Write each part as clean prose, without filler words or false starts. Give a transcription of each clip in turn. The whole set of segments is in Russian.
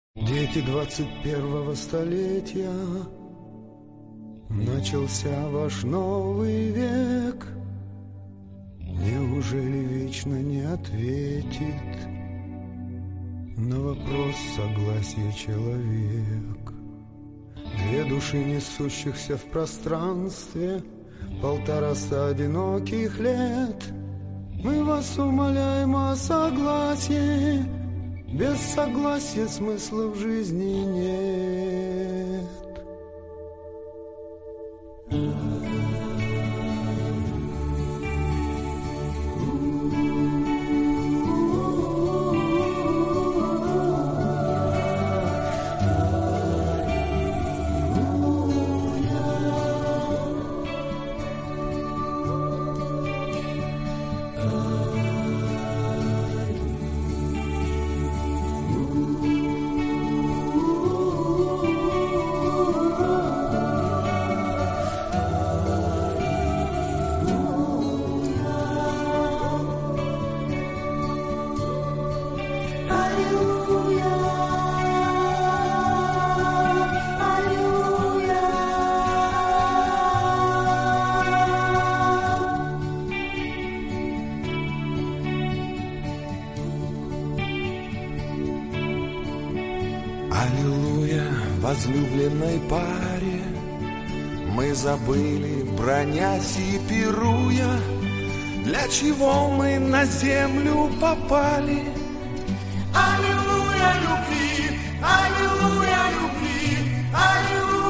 Дети 21-го столетия, начался ваш новый век. Неужели вечно не ответит на вопрос согласия человек? Две души, несущихся в пространстве, 1,5 одиноких лет. Мы вас умоляем о согласии, без согласия смысла в жизни нет. Аллилуйя, возлюбленной паре, мы забыли, бронясь и пируя, для чего мы на землю попали. Аллилуйя, любви, аллилуйя, любви, аллилуйя.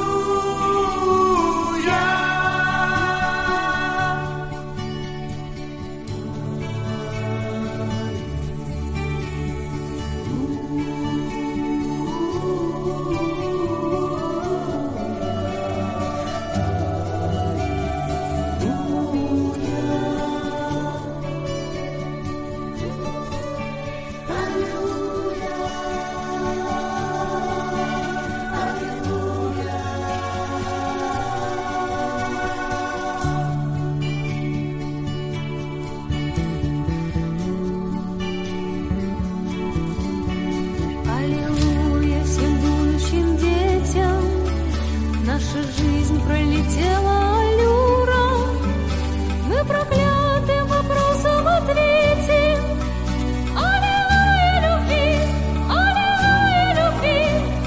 Наша жизнь пролетела аллюром, мы прокляты вопросом ответим. Аллилуйя любви, аллилуйя любви,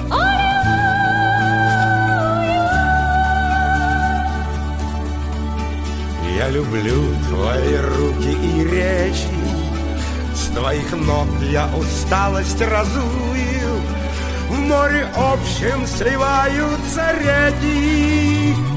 аллилуйя. Я люблю твои руки и речи, с твоих ног я усталость разую. В море общем сливаются реки.